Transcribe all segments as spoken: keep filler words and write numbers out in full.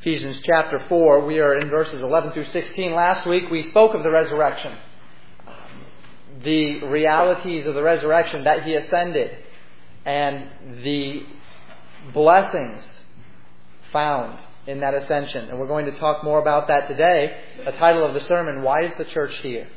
Ephesians chapter four, we are in verses eleven through sixteen. Last week we spoke of the resurrection. The realities of the resurrection, that He ascended, and the blessings found in that ascension. And we're going to talk more about that today. The title of the sermon, Why is the Church Here?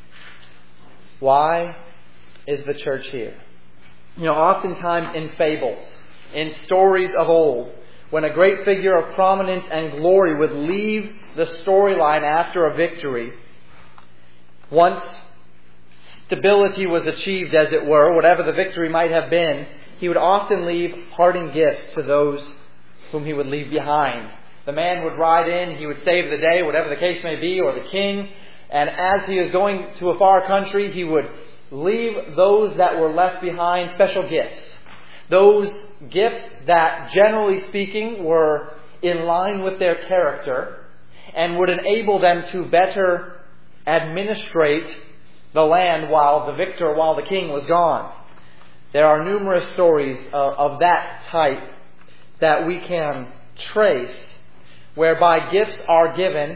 Why is the Church here? You know, oftentimes in fables, in stories of old, when a great figure of prominence and glory would leave the storyline after a victory, once stability was achieved, as it were, whatever the victory might have been, he would often leave parting gifts to those whom he would leave behind. The man would ride in, he would save the day, whatever the case may be, or the king, and as he is going to a far country, he would leave those that were left behind special gifts. Those gifts that, generally speaking, were in line with their character and would enable them to better administrate the land while the victor, while the king was gone. There are numerous stories of, of that type that we can trace, whereby gifts are given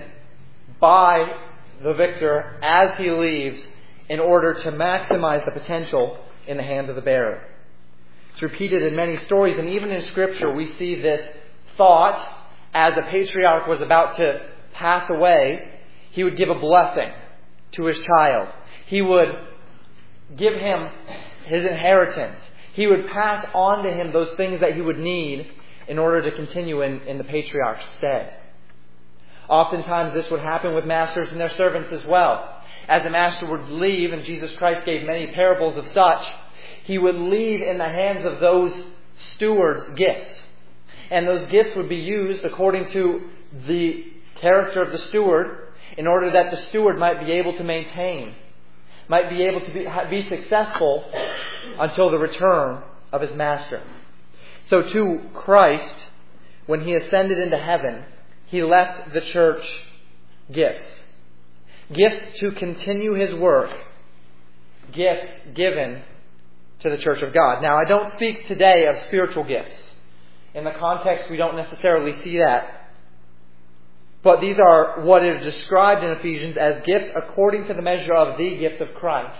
by the victor as he leaves in order to maximize the potential in the hands of the bearer. It's repeated in many stories, and even in Scripture we see this thought. As a patriarch was about to pass away, he would give a blessing to his child. He would give him his inheritance. He would pass on to him those things that he would need in order to continue in, in the patriarch's stead. Oftentimes this would happen with masters and their servants as well. As a master would leave, and Jesus Christ gave many parables of such, he would leave in the hands of those stewards gifts. And those gifts would be used according to the character of the steward in order that the steward might be able to maintain, might be able to be, be successful until the return of his master. So to Christ, when He ascended into heaven, He left the church gifts. Gifts to continue His work. Gifts given to the church of God. Now, I don't speak today of spiritual gifts. In the context, we don't necessarily see that. But these are what is described in Ephesians as gifts according to the measure of the gift of Christ.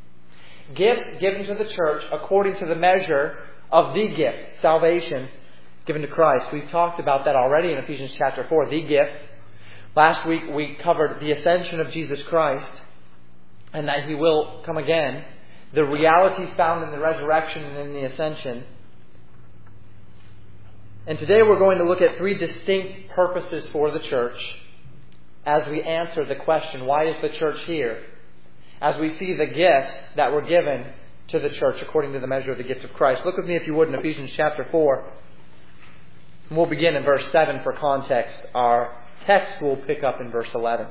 Gifts given to the church according to the measure of the gift, salvation, given to Christ. We've talked about that already in Ephesians chapter four, the gift. Last week we covered the ascension of Jesus Christ and that He will come again. The realities found in the resurrection and in the ascension. And today we're going to look at three distinct purposes for the church as we answer the question, why is the church here? As we see the gifts that were given to the church according to the measure of the gift of Christ. Look with me, if you would, in Ephesians chapter four. And we'll begin in verse seven for context. Our text will pick up in verse eleven.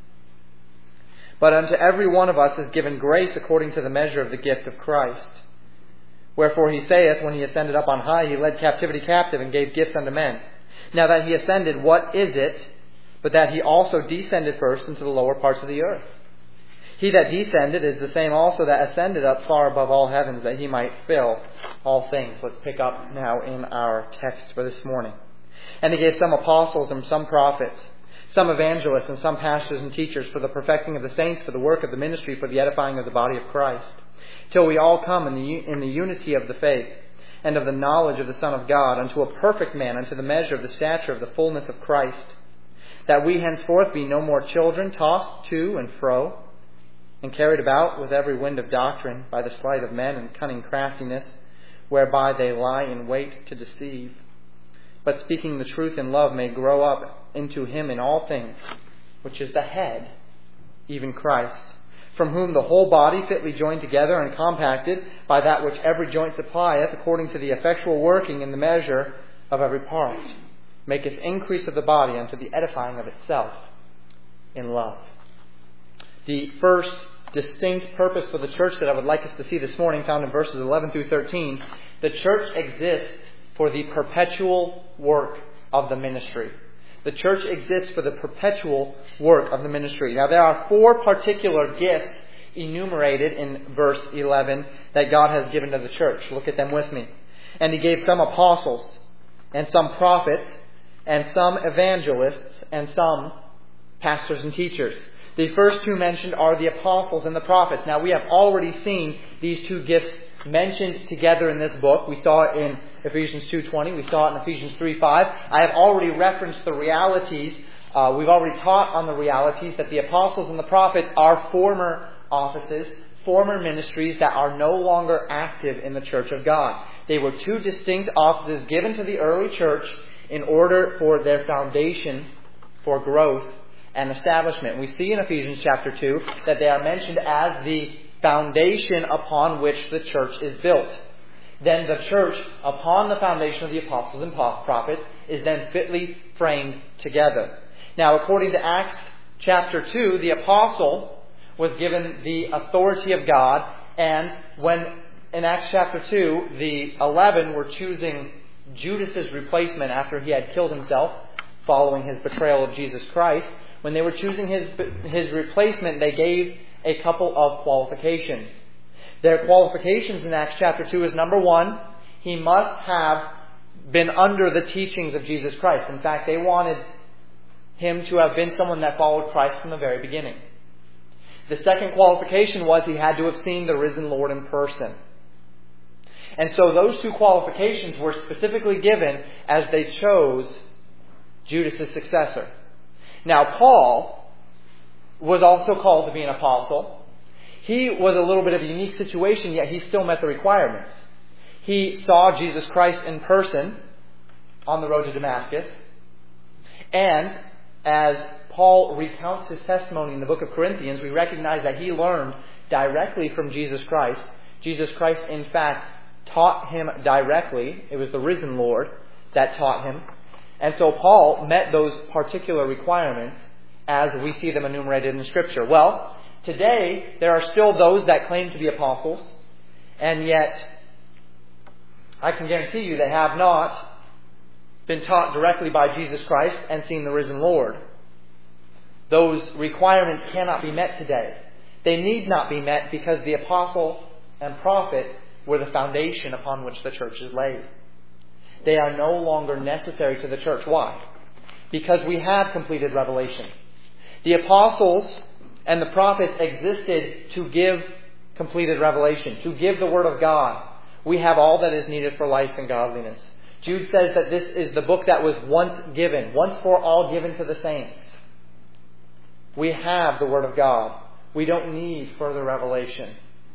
But unto every one of us is given grace according to the measure of the gift of Christ. Wherefore He saith, when He ascended up on high, He led captivity captive and gave gifts unto men. Now that He ascended, what is it but that He also descended first into the lower parts of the earth? He that descended is the same also that ascended up far above all heavens, that He might fill all things. Let's pick up now in our text for this morning. And He gave some apostles and some prophets, some evangelists and some pastors and teachers, for the perfecting of the saints, for the work of the ministry, for the edifying of the body of Christ, till we all come in the, in the unity of the faith and of the knowledge of the Son of God, unto a perfect man, unto the measure of the stature of the fullness of Christ, that we henceforth be no more children, tossed to and fro, and carried about with every wind of doctrine, by the sleight of men and cunning craftiness, whereby they lie in wait to deceive. But speaking the truth in love may grow up into Him in all things, which is the head, even Christ, from whom the whole body fitly joined together and compacted by that which every joint supplieth, according to the effectual working in the measure of every part, maketh increase of the body unto the edifying of itself in love. The first distinct purpose for the church that I would like us to see this morning, found in verses eleven through thirteen, the church exists for the perpetual work of the ministry. The church exists for the perpetual work of the ministry. Now, there are four particular gifts enumerated in verse eleven that God has given to the church. Look at them with me. And He gave some apostles and some prophets and some evangelists, and some pastors and teachers. The first two mentioned are the apostles and the prophets. Now, we have already seen these two gifts mentioned together in this book. We saw it in Ephesians two twenty. We saw it in Ephesians three five. I have already referenced the realities. Uh, we've already taught on the realities that the apostles and the prophets are former offices, former ministries that are no longer active in the church of God. They were two distinct offices given to the early church in order for their foundation for growth and establishment. We see in Ephesians chapter two that they are mentioned as the foundation upon which the church is built. Then the church, upon the foundation of the apostles and prophets, is then fitly framed together. Now, according to Acts chapter two, the apostle was given the authority of God, and when in Acts chapter two, the eleven were choosing Judas's replacement after he had killed himself following his betrayal of Jesus Christ, when they were choosing his, his replacement, they gave a couple of qualifications. Their qualifications in Acts chapter two is, number one, he must have been under the teachings of Jesus Christ. In fact, they wanted him to have been someone that followed Christ from the very beginning. The second qualification was he had to have seen the risen Lord in person. And so those two qualifications were specifically given as they chose Judas' successor. Now, Paul was also called to be an apostle. He was a little bit of a unique situation, yet he still met the requirements. He saw Jesus Christ in person on the road to Damascus. And as Paul recounts his testimony in the book of Corinthians, we recognize that he learned directly from Jesus Christ. Jesus Christ, in fact, taught him directly. It was the risen Lord that taught him. And so Paul met those particular requirements as we see them enumerated in Scripture. Well, today there are still those that claim to be apostles, and yet I can guarantee you they have not been taught directly by Jesus Christ and seen the risen Lord. Those requirements cannot be met today. They need not be met because the apostle and prophet were the foundation upon which the church is laid. They are no longer necessary to the church. Why? Because we have completed revelation. The apostles and the prophets existed to give completed revelation, to give the Word of God. We have all that is needed for life and godliness. Jude says that this is the book that was once given, once for all given to the saints. We have the Word of God. We don't need further revelation.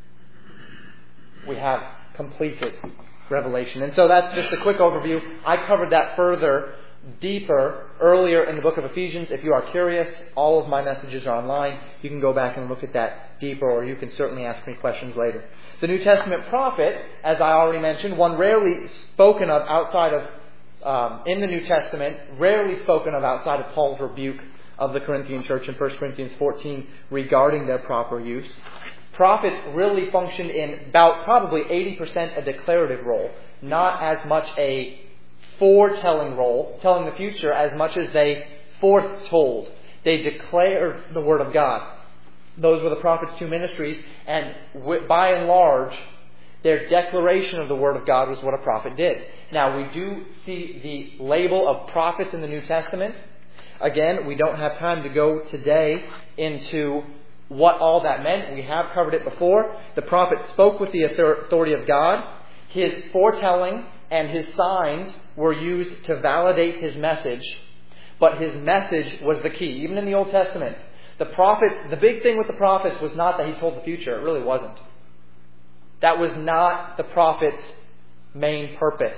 We have completed revelation. And so that's just a quick overview. I covered that further, deeper, earlier in the book of Ephesians. If you are curious, all of my messages are online. You can go back and look at that deeper, or you can certainly ask me questions later. The New Testament prophet, as I already mentioned, one rarely spoken of outside of, um, in the New Testament, rarely spoken of outside of Paul's rebuke of the Corinthian church in First Corinthians fourteen regarding their proper use. Prophets really functioned in about probably eighty percent a declarative role, not as much a foretelling role, telling the future, as much as they foretold. They declared the Word of God. Those were the prophets' two ministries, and by and large, their declaration of the Word of God was what a prophet did. Now, we do see the label of prophets in the New Testament. Again, we don't have time to go today into what all that meant. We have covered it before. The prophet spoke with the authority of God. His foretelling and his signs were used to validate his message. But his message was the key. Even in the Old Testament, the prophets, the big thing with the prophets was not that he told the future. It really wasn't. That was not the prophet's main purpose.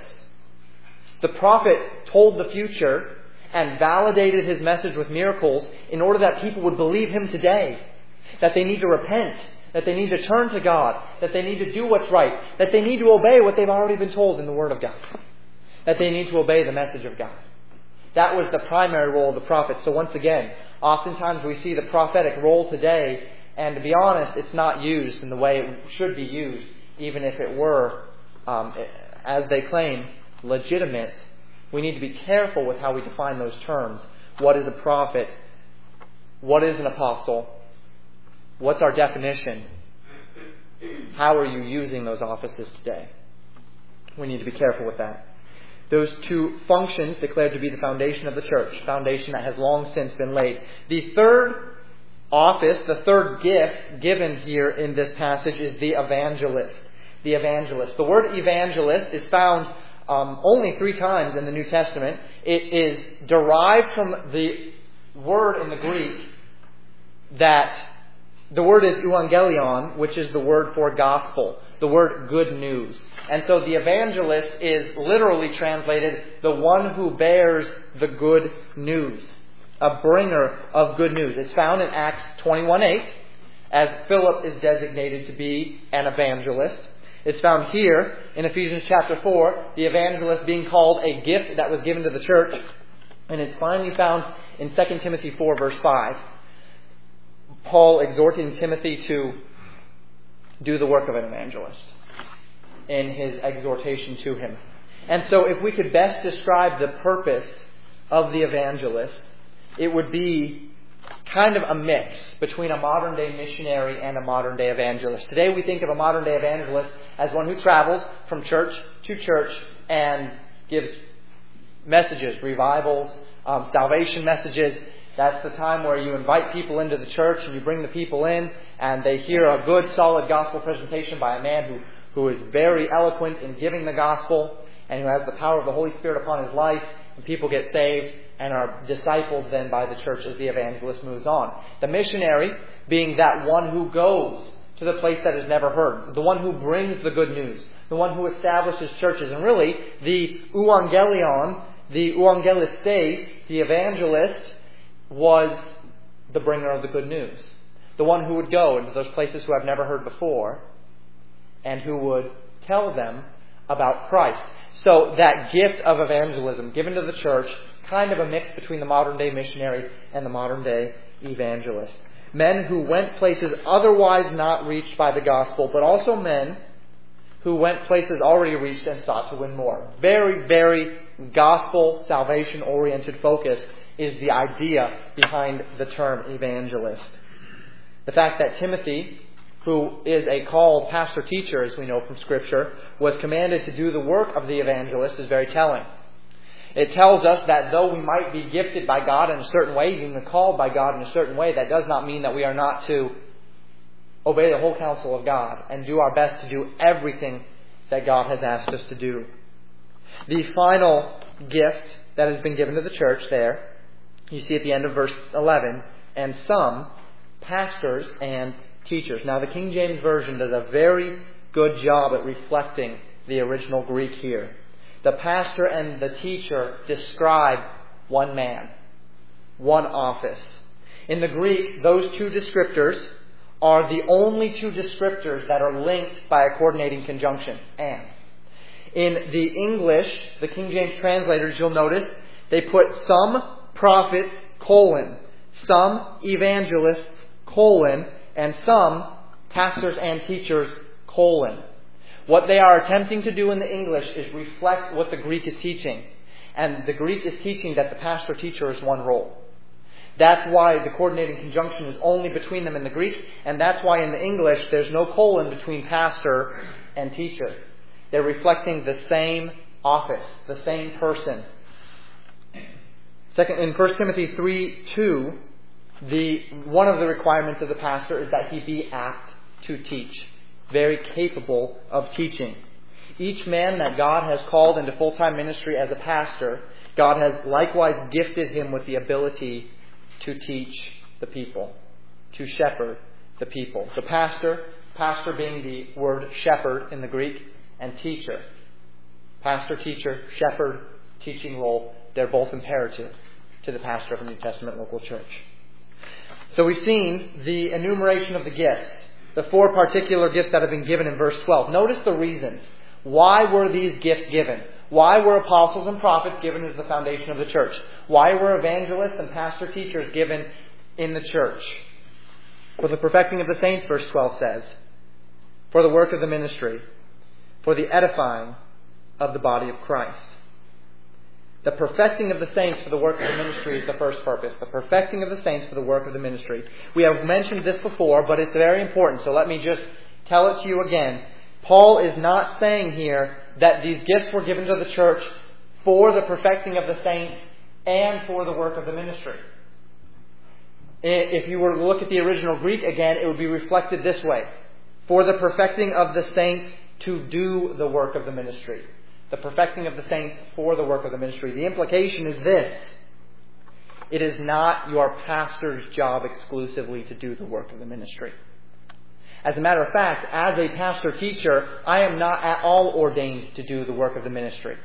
The prophet told the future and validated his message with miracles in order that people would believe him today. That they need to repent, that they need to turn to God, that they need to do what's right, that they need to obey what they've already been told in the Word of God, that they need to obey the message of God. That was the primary role of the prophet. So once again, oftentimes we see the prophetic role today, and to be honest, it's not used in the way it should be used, even if it were, um, as they claim, legitimate. We need to be careful with how we define those terms. What is a prophet? What is an apostle? What's our definition? How are you using those offices today? We need to be careful with that. Those two functions declared to be the foundation of the church, foundation that has long since been laid. The third office, the third gift given here in this passage is the evangelist. The evangelist. The word evangelist is found um, only three times in the New Testament. It is derived from the word in the Greek that the word is euangelion, which is the word for gospel, the word good news. And so the evangelist is literally translated the one who bears the good news, a bringer of good news. It's found in Acts twenty-one eight, as Philip is designated to be an evangelist. It's found here in Ephesians chapter four, the evangelist being called a gift that was given to the church. And it's finally found in Second Timothy four verse five. Paul exhorting Timothy to do the work of an evangelist in his exhortation to him. And so if we could best describe the purpose of the evangelist, it would be kind of a mix between a modern day missionary and a modern day evangelist. Today we think of a modern day evangelist as one who travels from church to church and gives messages, revivals, um, salvation messages. That's the time where you invite people into the church and you bring the people in and they hear a good, solid gospel presentation by a man who, who is very eloquent in giving the gospel and who has the power of the Holy Spirit upon his life, and people get saved and are discipled then by the church as the evangelist moves on. The missionary being that one who goes to the place that is never heard, the one who brings the good news, the one who establishes churches. And really, the euangelion, the euangelistes, the evangelist, was the bringer of the good news. The one who would go into those places who have never heard before and who would tell them about Christ. So that gift of evangelism given to the church, kind of a mix between the modern day missionary and the modern day evangelist. Men who went places otherwise not reached by the gospel, but also men who went places already reached and sought to win more. Very, very gospel salvation oriented focus is the idea behind the term evangelist. The fact that Timothy, who is a called pastor-teacher, as we know from Scripture, was commanded to do the work of the evangelist is very telling. It tells us that though we might be gifted by God in a certain way, even called by God in a certain way, that does not mean that we are not to obey the whole counsel of God and do our best to do everything that God has asked us to do. The final gift that has been given to the church there, you see at the end of verse eleven, and some pastors and teachers. Now the King James Version does a very good job at reflecting the original Greek here. The pastor and the teacher describe one man, one office. In the Greek, those two descriptors are the only two descriptors that are linked by a coordinating conjunction, and. In the English, the King James translators, you'll notice, they put some prophets, colon, some evangelists, colon, and some pastors and teachers, colon. What they are attempting to do in the English is reflect what the Greek is teaching. And the Greek is teaching that the pastor-teacher is one role. That's why the coordinating conjunction is only between them in the Greek, and that's why in the English there's no colon between pastor and teacher. They're reflecting the same office, the same person. Second, in First Timothy three two, the one of the requirements of the pastor is that he be apt to teach, very capable of teaching. Each man that God has called into full-time ministry as a pastor, God has likewise gifted him with the ability to teach the people, to shepherd the people. The pastor, pastor being the word shepherd in the Greek, and teacher. Pastor, teacher, shepherd, teaching role, they're both imperative to the pastor of a New Testament local church. So we've seen the enumeration of the gifts, the four particular gifts that have been given in verse twelve. Notice the reasons. Why were these gifts given? Why were apostles and prophets given as the foundation of the church? Why were evangelists and pastor teachers given in the church? For the perfecting of the saints, verse twelve says. For the work of the ministry. For the edifying of the body of Christ. The perfecting of the saints for the work of the ministry is the first purpose. The perfecting of the saints for the work of the ministry. We have mentioned this before, but it's very important, so let me just tell it to you again. Paul is not saying here that these gifts were given to the church for the perfecting of the saints and for the work of the ministry. If you were to look at the original Greek again, it would be reflected this way. For the perfecting of the saints to do the work of the ministry. The perfecting of the saints for the work of the ministry. The implication is this. It is not your pastor's job exclusively to do the work of the ministry. As a matter of fact, as a pastor-teacher, I am not at all ordained to do the work of the ministry.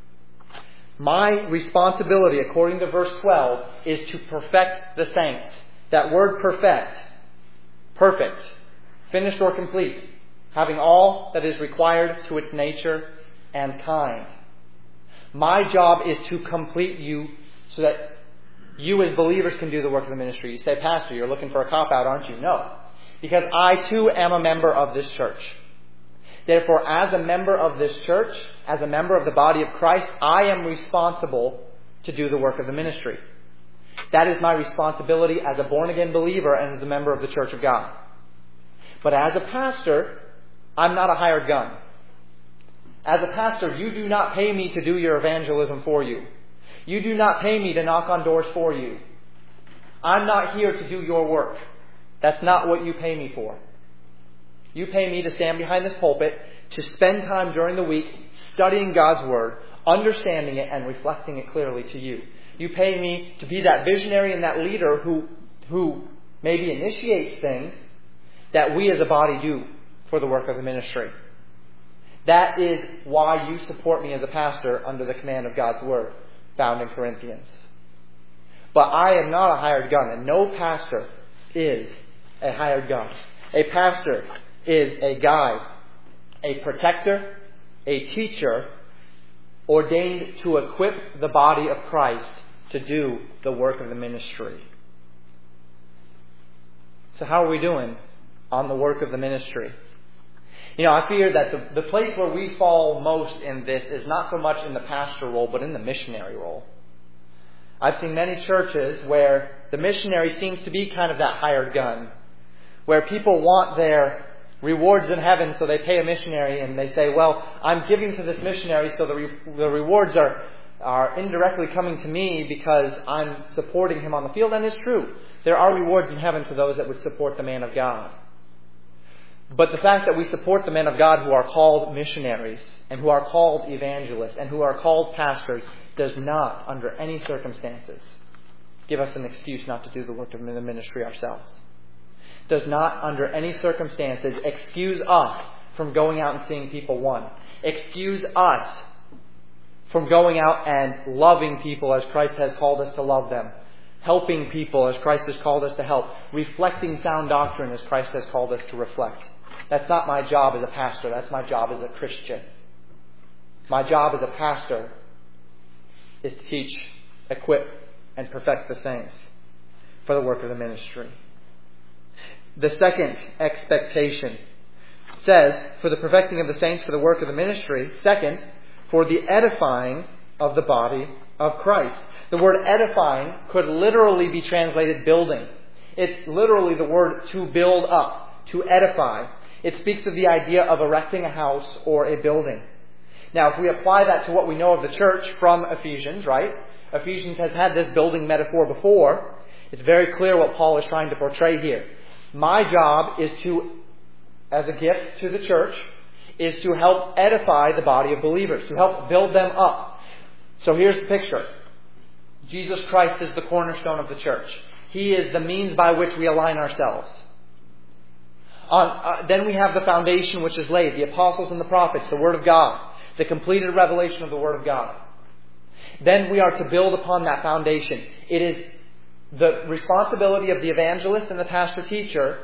My responsibility, according to verse twelve, is to perfect the saints. That word perfect, perfect, finished or complete, having all that is required to its nature and kind. My job is to complete you so that you as believers can do the work of the ministry. You say, Pastor, you're looking for a cop-out, aren't you? No. Because I too am a member of this church. Therefore, as a member of this church, as a member of the body of Christ, I am responsible to do the work of the ministry. That is my responsibility as a born-again believer and as a member of the Church of God. But as a pastor, I'm not a hired gun. As a pastor, you do not pay me to do your evangelism for you. You do not pay me to knock on doors for you. I'm not here to do your work. That's not what you pay me for. You pay me to stand behind this pulpit, to spend time during the week studying God's Word, understanding it, and reflecting it clearly to you. You pay me to be that visionary and that leader who, who maybe initiates things that we as a body do for the work of the ministry. That is why you support me as a pastor under the command of God's Word, found in Corinthians. But I am not a hired gun, and no pastor is a hired gun. A pastor is a guide, a protector, a teacher, ordained to equip the body of Christ to do the work of the ministry. So how are we doing on the work of the ministry? You know, I fear that the, the place where we fall most in this is not so much in the pastor role, but in the missionary role. I've seen many churches where the missionary seems to be kind of that hired gun, where people want their rewards in heaven, so they pay a missionary and they say, well, I'm giving to this missionary, so the, re- the rewards are, are indirectly coming to me because I'm supporting him on the field. And it's true. There are rewards in heaven to those that would support the man of God. But the fact that we support the men of God who are called missionaries and who are called evangelists and who are called pastors does not, under any circumstances, give us an excuse not to do the work of the ministry ourselves. Does not, under any circumstances, excuse us from going out and seeing people won. Excuse us from going out and loving people as Christ has called us to love them. Helping people as Christ has called us to help. Reflecting sound doctrine as Christ has called us to reflect. That's not my job as a pastor. That's my job as a Christian. My job as a pastor is to teach, equip, and perfect the saints for the work of the ministry. The second expectation says, for the perfecting of the saints for the work of the ministry. Second, for the edifying of the body of Christ. The word edifying could literally be translated building. It's literally the word to build up, to edify. It speaks of the idea of erecting a house or a building. Now, if we apply that to what we know of the church from Ephesians, right? Ephesians has had this building metaphor before. It's very clear what Paul is trying to portray here. My job is to, as a gift to the church, is to help edify the body of believers, to help build them up. So here's the picture. Jesus Christ is the cornerstone of the church. He is the means by which we align ourselves. On, uh, then we have the foundation which is laid, the apostles and the prophets, the Word of God, the completed revelation of the Word of God. Then we are to build upon that foundation. It is the responsibility of the evangelist and the pastor-teacher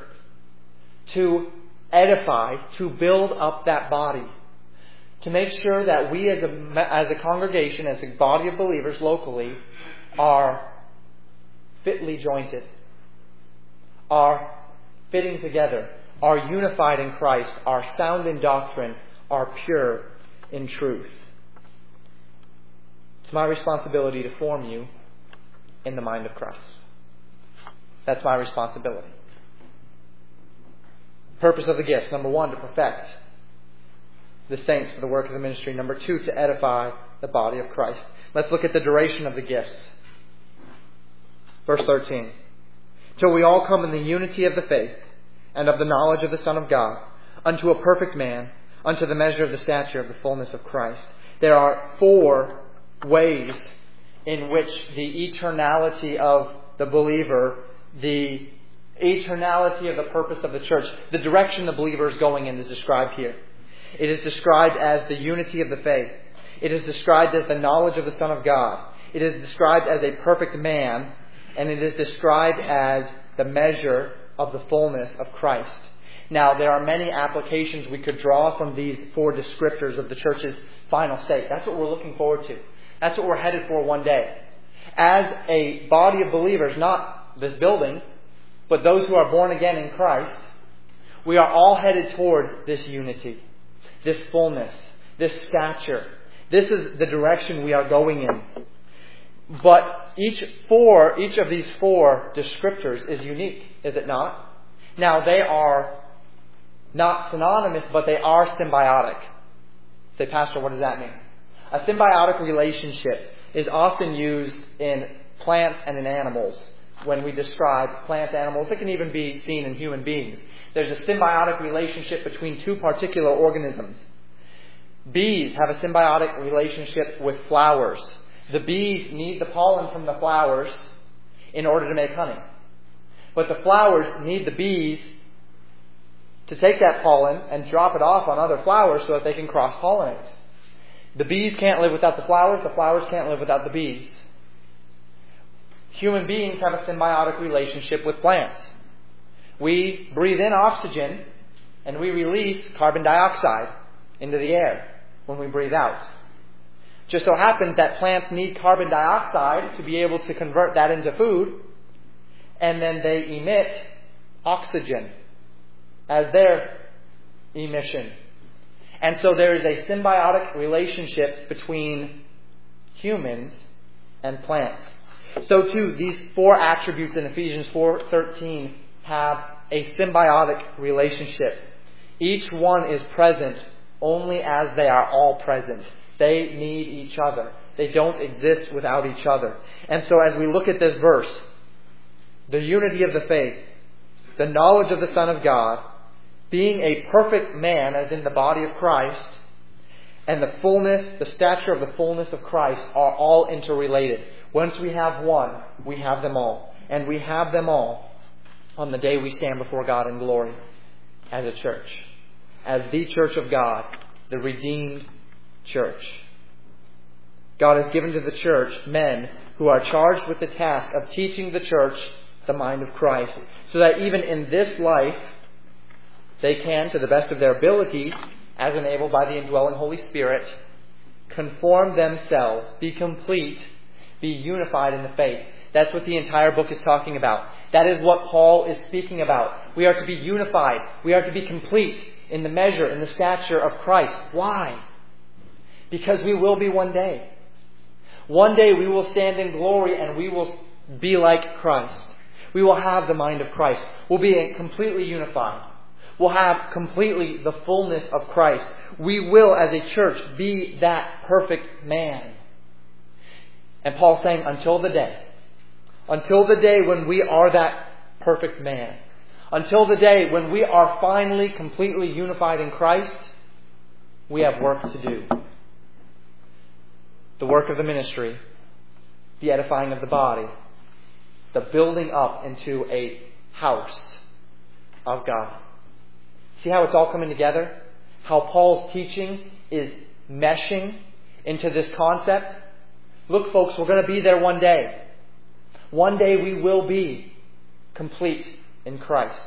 to edify, to build up that body. To make sure that we as a, as a congregation, as a body of believers locally, are fitly jointed, are fitting together, are unified in Christ, are sound in doctrine, are pure in truth. It's my responsibility to form you in the mind of Christ. That's my responsibility. Purpose of the gifts. Number one, to perfect the saints for the work of the ministry. Number two, to edify the body of Christ. Let's look at the duration of the gifts. Verse thirteen. Till we all come in the unity of the faith and of the knowledge of the Son of God, unto a perfect man, unto the measure of the stature of the fullness of Christ. There are four ways in which the eternality of the believer, the eternality of the purpose of the church, the direction the believer is going in is described here. It is described as the unity of the faith. It is described as the knowledge of the Son of God. It is described as a perfect man. And it is described as the measure of the fullness of Christ. Now, there are many applications we could draw from these four descriptors of the church's final state. That's what we're looking forward to. That's what we're headed for one day. As a body of believers, not this building, but those who are born again in Christ, we are all headed toward this unity, this fullness, this stature. This is the direction we are going in. But each four, each of these four descriptors is unique, is it not? Now, they are not synonymous, but they are symbiotic. Say, Pastor, what does that mean? A symbiotic relationship is often used in plants and in animals when we describe plant animals. It can even be seen in human beings. There's a symbiotic relationship between two particular organisms. Bees have a symbiotic relationship with flowers. The bees need the pollen from the flowers in order to make honey. But the flowers need the bees to take that pollen and drop it off on other flowers so that they can cross-pollinate. The bees can't live without the flowers. The flowers can't live without the bees. Human beings have a symbiotic relationship with plants. We breathe in oxygen and we release carbon dioxide into the air when we breathe out. Just so happens that plants need carbon dioxide to be able to convert that into food, and then they emit oxygen as their emission. And so there is a symbiotic relationship between humans and plants. So too, these four attributes in Ephesians four thirteen have a symbiotic relationship. Each one is present only as they are all present. They need each other. They don't exist without each other. And so as we look at this verse, the unity of the faith, the knowledge of the Son of God, being a perfect man, as in the body of Christ, and the fullness, the stature of the fullness of Christ are all interrelated. Once we have one, we have them all. And we have them all on the day we stand before God in glory as a church. As the church of God, the redeemed church. God has given to the church men who are charged with the task of teaching the church the mind of Christ, so that even in this life they can, to the best of their ability, as enabled by the indwelling Holy Spirit, conform themselves, be complete, be unified in the faith. That's what the entire book is talking about. That is what Paul is speaking about. We are to be unified. We are to be complete in the measure, in the stature of Christ. Why? Because we will be one day. One day we will stand in glory and we will be like Christ. We will have the mind of Christ. We'll be completely unified. We'll have completely the fullness of Christ. We will, as a church, be that perfect man. And Paul's saying, until the day, until the day when we are that perfect man, until the day when we are finally completely unified in Christ, we have work to do. The work of the ministry, the edifying of the body, the building up into a house of God. See how it's all coming together? How Paul's teaching is meshing into this concept? Look, folks, we're going to be there one day. One day we will be complete in Christ.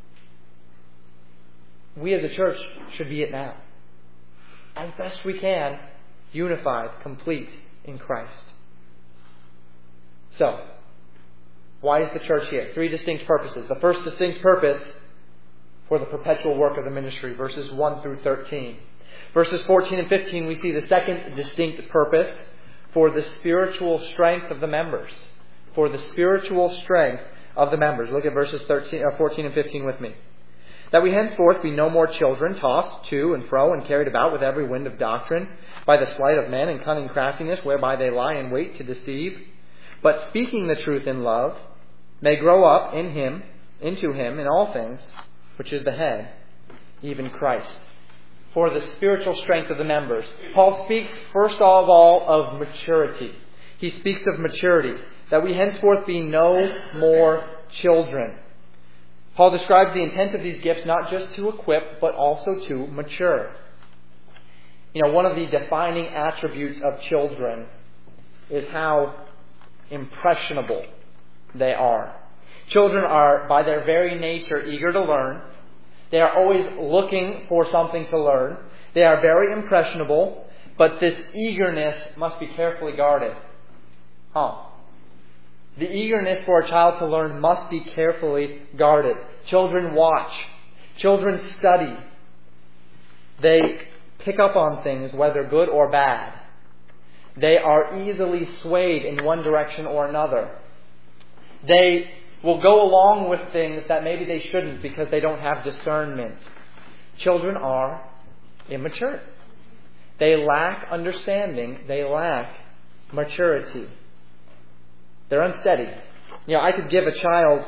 We as a church should be it now. As best we can, unified, complete in Christ. So, why is the church here? Three distinct purposes. The first distinct purpose for the perpetual work of the ministry, verses one through thirteen. Verses fourteen and fifteen, we see the second distinct purpose for the spiritual strength of the members. For the spiritual strength of the members. Look at verses thirteen, uh, fourteen and fifteen with me. That we henceforth be no more children, tossed to and fro and carried about with every wind of doctrine, by the sleight of men and cunning craftiness, whereby they lie in wait to deceive, but speaking the truth in love, may grow up in Him, into Him in all things, which is the head, even Christ. For the spiritual strength of the members. Paul speaks first of all of maturity. He speaks of maturity, that we henceforth be no more children. Paul describes the intent of these gifts not just to equip, but also to mature. You know, one of the defining attributes of children is how impressionable they are. Children are, by their very nature, eager to learn. They are always looking for something to learn. They are very impressionable, but this eagerness must be carefully guarded. Huh. The eagerness for a child to learn must be carefully guarded. Children watch. Children study. They pick up on things, whether good or bad. They are easily swayed in one direction or another. They will go along with things that maybe they shouldn't because they don't have discernment. Children are immature. They lack understanding. They lack maturity. They're unsteady. You know, I could give a child,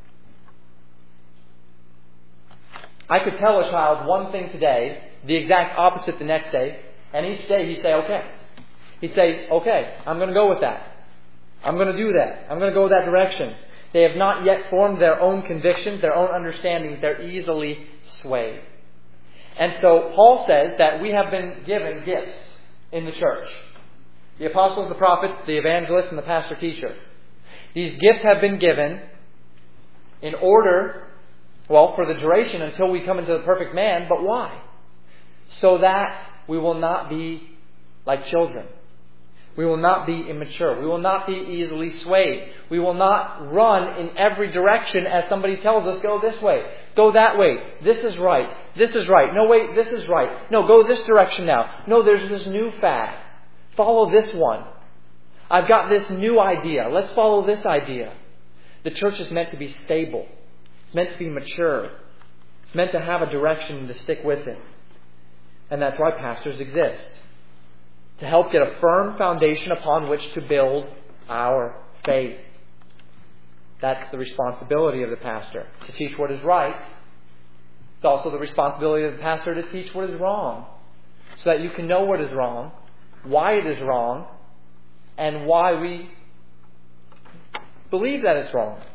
I could tell a child one thing today, the exact opposite the next day, and each day he'd say, okay. He'd say, okay, I'm going to go with that. I'm going to do that. I'm going to go that direction. They have not yet formed their own convictions, their own understandings. They're easily swayed. And so Paul says that we have been given gifts in the church. The apostles, the prophets, the evangelists, and the pastor-teacher. These gifts have been given in order, well, for the duration until we come into the perfect man. But why? So that we will not be like children. We will not be immature. We will not be easily swayed. We will not run in every direction as somebody tells us, go this way, go that way. This is right. This is right. No, wait, this is right. No, go this direction now. No, there's this new fad. Follow this one. I've got this new idea. Let's follow this idea. The church is meant to be stable. It's meant to be mature. It's meant to have a direction to stick with it. And that's why pastors exist. To help get a firm foundation upon which to build our faith. That's the responsibility of the pastor, to teach what is right. It's also the responsibility of the pastor to teach what is wrong, so that you can know what is wrong, why it is wrong, and why we believe that it's wrong.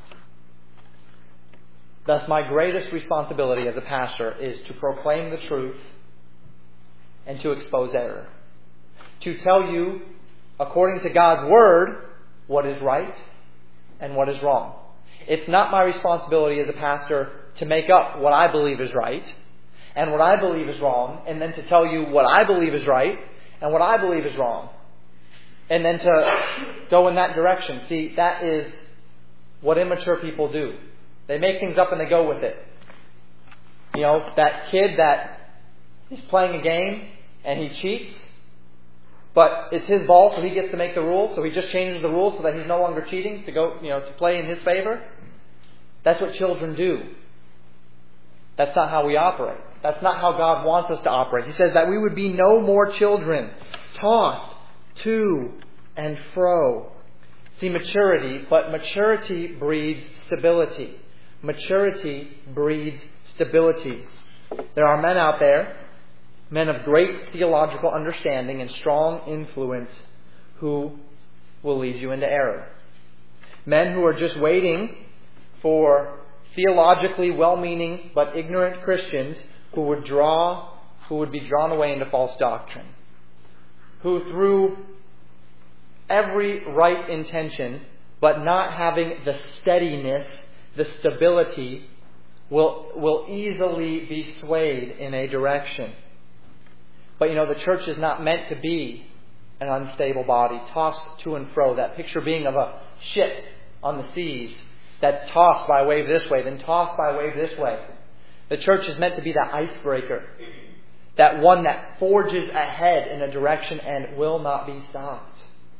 Thus, my greatest responsibility as a pastor is to proclaim the truth and to expose error. To tell you, according to God's Word, what is right and what is wrong. It's not my responsibility as a pastor to make up what I believe is right and what I believe is wrong, and then to tell you what I believe is right and what I believe is wrong, and then to go in that direction. See, that is what immature people do. They make things up and they go with it. You know, that kid that is playing a game and he cheats, but it's his ball, so he gets to make the rules. So he just changes the rules so that he's no longer cheating to go, you know, to play in his favor. That's what children do. That's not how we operate. That's not how God wants us to operate. He says that we would be no more children, tossed to and fro. See, maturity, but maturity breeds stability. Maturity breeds stability. There are men out there, men of great theological understanding and strong influence, who will lead you into error. Men who are just waiting for theologically well-meaning but ignorant Christians who would draw, who would be drawn away into false doctrine. Who through every right intention, but not having the steadiness, the stability, will, will easily be swayed in a direction. But you know, the church is not meant to be an unstable body, tossed to and fro. That picture being of a ship on the seas, that's tossed by a wave this way, then tossed by a wave this way. The church is meant to be that icebreaker, that one that forges ahead in a direction and will not be stopped.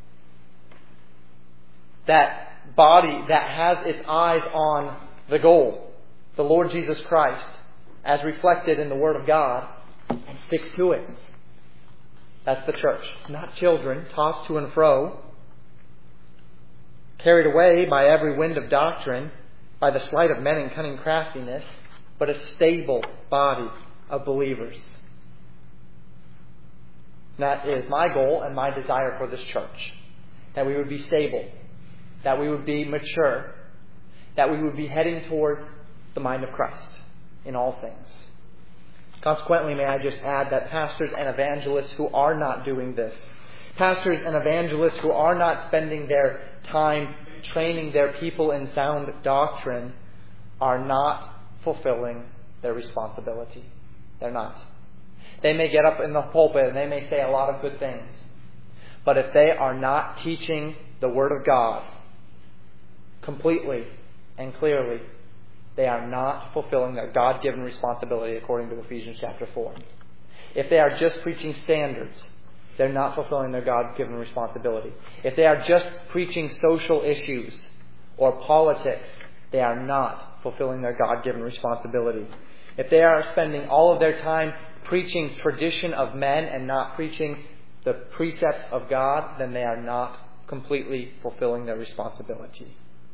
That body that has its eyes on the goal, the Lord Jesus Christ, as reflected in the Word of God and sticks to it. That's the church. Not children tossed to and fro, carried away by every wind of doctrine, by the sleight of men and cunning craftiness, but a stable body of believers. That is my goal and my desire for this church. That we would be stable. That we would be mature. That we would be heading toward the mind of Christ in all things. Consequently, may I just add that pastors and evangelists who are not doing this, pastors and evangelists who are not spending their time training their people in sound doctrine, are not fulfilling their responsibility. They're not. They may get up in the pulpit and they may say a lot of good things. But if they are not teaching the Word of God completely and clearly, they are not fulfilling their God-given responsibility according to Ephesians chapter four. If they are just preaching standards, they're not fulfilling their God-given responsibility. If they are just preaching social issues or politics, they are not fulfilling their God-given responsibility. If they are spending all of their time preaching tradition of men and not preaching the precepts of God, then they are not completely fulfilling their responsibility.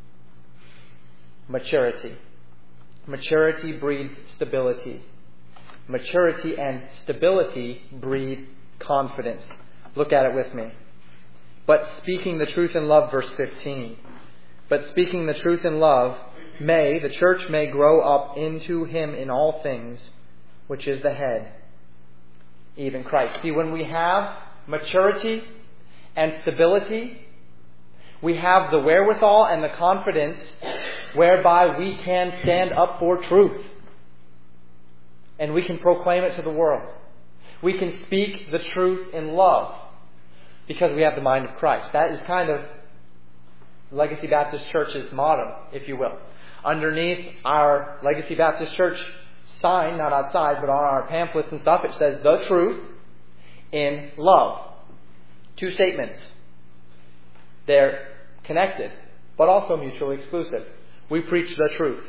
Maturity. Maturity breeds stability. Maturity and stability breed confidence. Look at it with me. But speaking the truth in love, verse fifteen. But speaking the truth in love, may, the church may grow up into Him in all things, which is the head, even Christ. See, when we have maturity and stability, we have the wherewithal and the confidence whereby we can stand up for truth. And we can proclaim it to the world. We can speak the truth in love because we have the mind of Christ. That is kind of Legacy Baptist Church's motto, if you will. Underneath our Legacy Baptist Church sign, not outside, but on our pamphlets and stuff, it says, the truth in love. Two statements. They're connected, but also mutually exclusive. We preach the truth.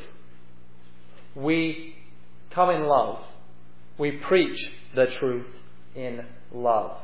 We come in love. We preach the truth in love.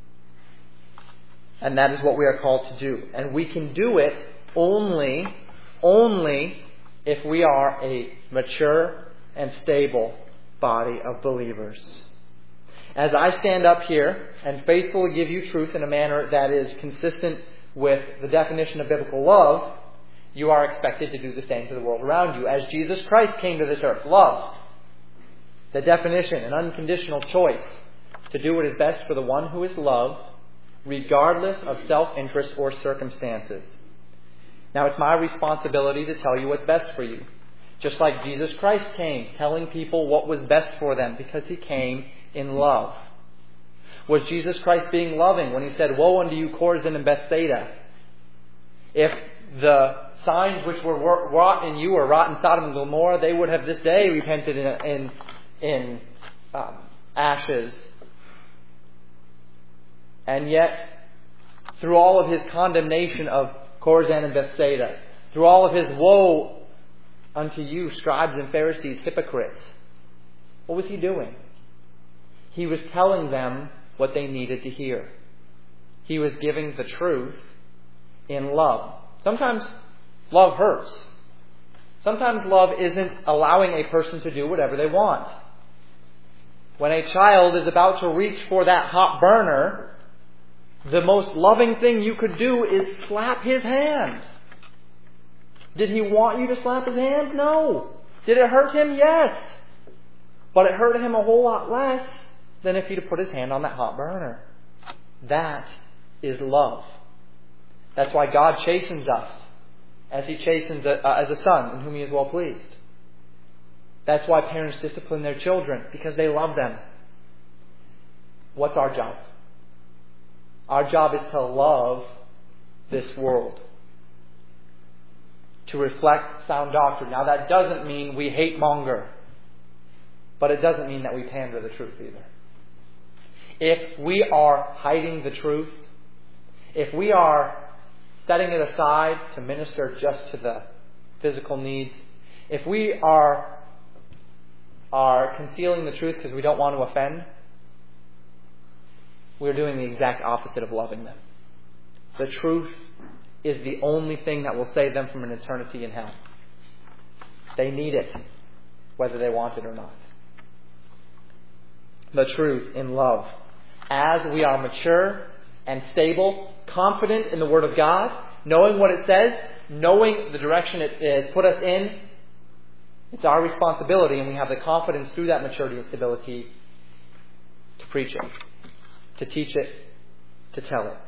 And that is what we are called to do. And we can do it only, only if we are a mature and stable body of believers. As I stand up here and faithfully give you truth in a manner that is consistent with the definition of biblical love, you are expected to do the same to the world around you. As Jesus Christ came to this earth, love, the definition, an unconditional choice to do what is best for the one who is loved, regardless of self-interest or circumstances. Now, it's my responsibility to tell you what's best for you. Just like Jesus Christ came, telling people what was best for them, because He came in love. Was Jesus Christ being loving when He said, "Woe unto you, Chorazin and Bethsaida"? If the signs which were wrought in you or wrought in Sodom and Gomorrah, they would have this day repented in, in, in um, ashes. And yet, through all of His condemnation of Chorazin and Bethsaida, through all of His woe unto you, scribes and Pharisees, hypocrites, what was He doing? He was telling them what they needed to hear. He was giving the truth in love. Sometimes love hurts. Sometimes love isn't allowing a person to do whatever they want. When a child is about to reach for that hot burner, the most loving thing you could do is slap his hand. Did he want you to slap his hand? No. Did it hurt him? Yes. But it hurt him a whole lot less than if he'd put his hand on that hot burner. That is love. That's why God chastens us as He chastens a, uh, as a son in whom He is well pleased. That's why parents discipline their children, because they love them. What's our job? Our job is to love this world, to reflect sound doctrine. Now, that doesn't mean we hate monger, but it doesn't mean that we pander the truth either. If we are hiding the truth, if we are setting it aside to minister just to the physical needs, if we are are concealing the truth because we don't want to offend, we're doing the exact opposite of loving them. The truth is the only thing that will save them from an eternity in hell. They need it, whether they want it or not. The truth in love. As we are mature and stable, confident in the Word of God, knowing what it says, knowing the direction it has put us in, it's our responsibility, and we have the confidence through that maturity and stability to preach it, to teach it, to tell it.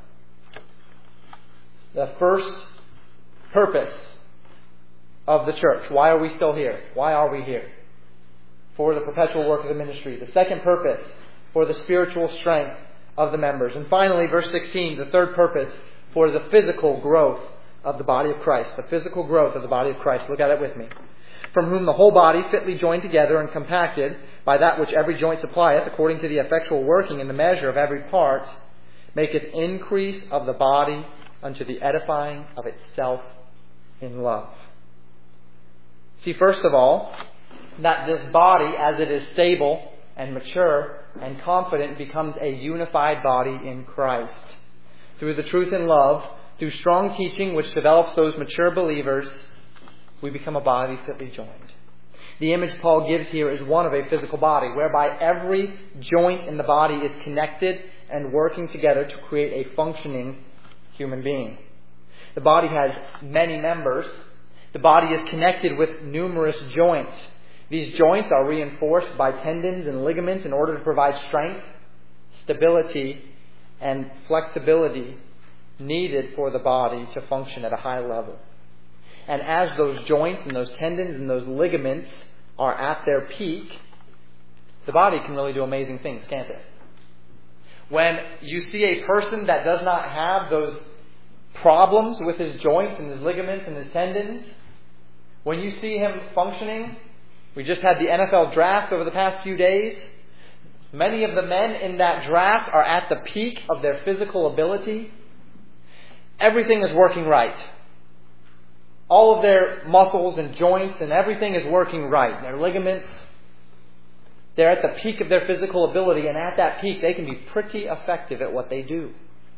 The first purpose of the church. Why are we still here? Why are we here? For the perpetual work of the ministry. The second purpose, for the spiritual strength of the members. And finally, verse sixteen, the third purpose, for the physical growth of the body of Christ. The physical growth of the body of Christ. Look at it with me. From whom the whole body, fitly joined together and compacted by that which every joint supplieth, according to the effectual working in the measure of every part, maketh increase of the body unto the edifying of itself in love. See, first of all, that this body, as it is stable and mature and confident, becomes a unified body in Christ. Through the truth and love, through strong teaching which develops those mature believers, we become a body fitly joined. The image Paul gives here is one of a physical body, whereby every joint in the body is connected and working together to create a functioning human being. The body has many members. The body is connected with numerous joints. These joints are reinforced by tendons and ligaments in order to provide strength, stability, and flexibility needed for the body to function at a high level. And as those joints and those tendons and those ligaments are at their peak, the body can really do amazing things, can't it? When you see a person that does not have those problems with his joints and his ligaments and his tendons, when you see him functioning, we just had the N F L draft over the past few days. Many of the men in that draft are at the peak of their physical ability. Everything is working right. All of their muscles and joints and everything is working right. Their ligaments, they're at the peak of their physical ability, and at that peak they can be pretty effective at what they do.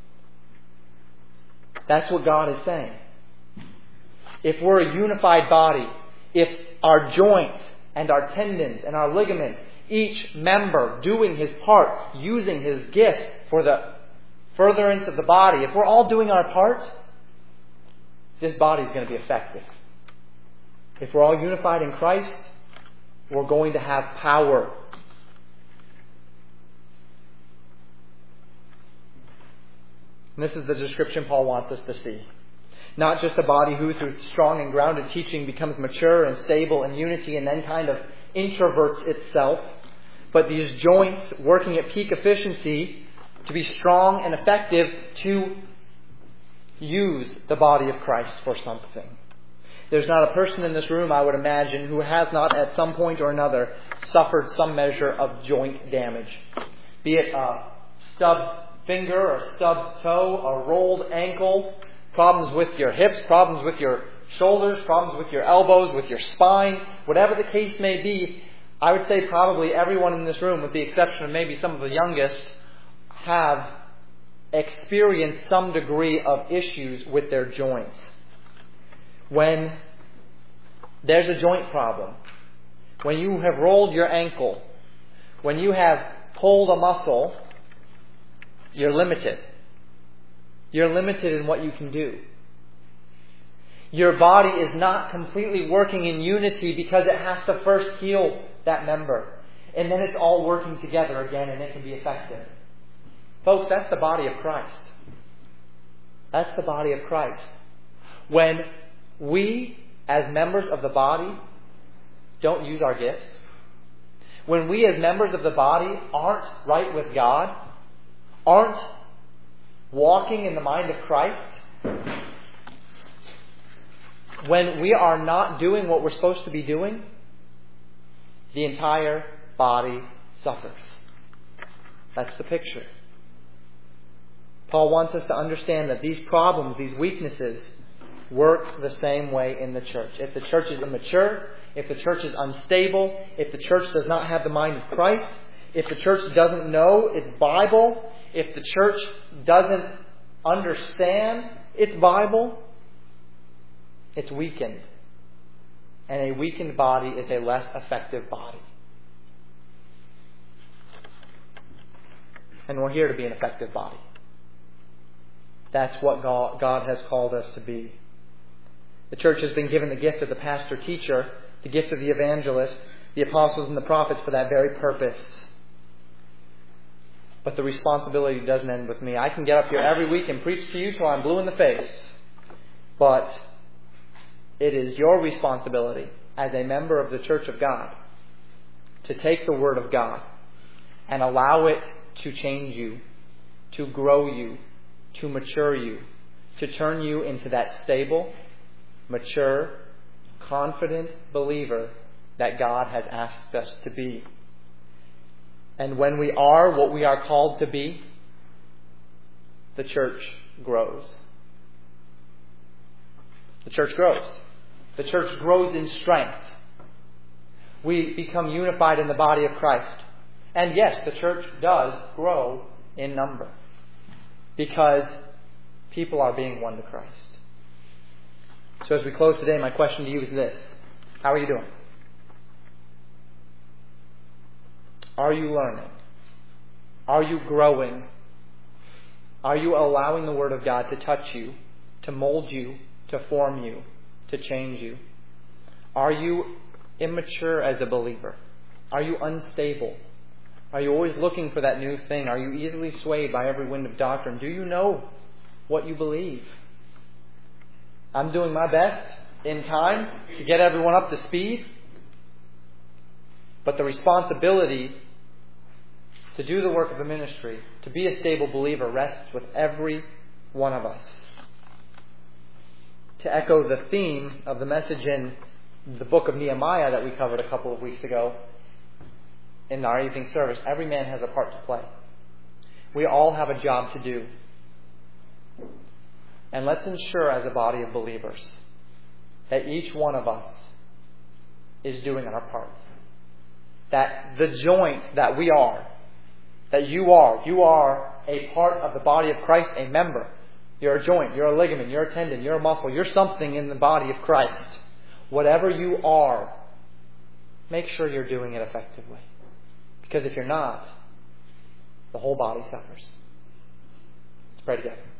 That's what God is saying. If we're a unified body, if our joints and our tendons and our ligaments, each member doing his part, using his gifts for the furtherance of the body, if we're all doing our part, this body is going to be effective. If we're all unified in Christ, we're going to have power. And this is the description Paul wants us to see. Not just a body who, through strong and grounded teaching, becomes mature and stable in unity and then kind of introverts itself, but these joints working at peak efficiency to be strong and effective to use the body of Christ for something. There's not a person in this room, I would imagine, who has not at some point or another suffered some measure of joint damage. Be it a stubbed finger or a stubbed toe, a rolled ankle, problems with your hips, problems with your shoulders, problems with your elbows, with your spine, whatever the case may be. I would say probably everyone in this room, with the exception of maybe some of the youngest, have experienced some degree of issues with their joints. When there's a joint problem, when you have rolled your ankle, when you have pulled a muscle, you're limited. You're limited in what you can do. Your body is not completely working in unity because it has to first heal that member. And then it's all working together again and it can be effective. Folks, that's the body of Christ. That's the body of Christ. When we, as members of the body, don't use our gifts, when we as members of the body aren't right with God, aren't walking in the mind of Christ, when we are not doing what we're supposed to be doing, the entire body suffers. That's the picture. Paul wants us to understand that these problems, these weaknesses, work the same way in the church. If the church is immature, if the church is unstable, if the church does not have the mind of Christ, if the church doesn't know its Bible, if the church doesn't understand its Bible, it's weakened. And a weakened body is a less effective body. And we're here to be an effective body. That's what God has called us to be. The church has been given the gift of the pastor-teacher, the gift of the evangelist, the apostles and the prophets for that very purpose. But the responsibility doesn't end with me. I can get up here every week and preach to you till I'm blue in the face. But it is your responsibility as a member of the Church of God to take the Word of God and allow it to change you, to grow you, to mature you, to turn you into that stable, mature, confident believer that God has asked us to be. And when we are what we are called to be, the church grows. The church grows. The church grows in strength. We become unified in the body of Christ. And yes, the church does grow in number because people are being won to Christ. So as we close today, my question to you is this. How are you doing? Are you learning? Are you growing? Are you allowing the Word of God to touch you, to mold you, to form you, to change you? Are you immature as a believer? Are you unstable? Are you always looking for that new thing? Are you easily swayed by every wind of doctrine? Do you know what you believe? I'm doing my best in time to get everyone up to speed. But the responsibility to do the work of the ministry, to be a stable believer, rests with every one of us. To echo the theme of the message in the book of Nehemiah that we covered a couple of weeks ago in our evening service, every man has a part to play. We all have a job to do. And let's ensure as a body of believers that each one of us is doing our part. That the joint that we are, that you are, you are a part of the body of Christ, a member. You're a joint, you're a ligament, you're a tendon, you're a muscle, you're something in the body of Christ. Whatever you are, make sure you're doing it effectively. Because if you're not, the whole body suffers. Let's pray together.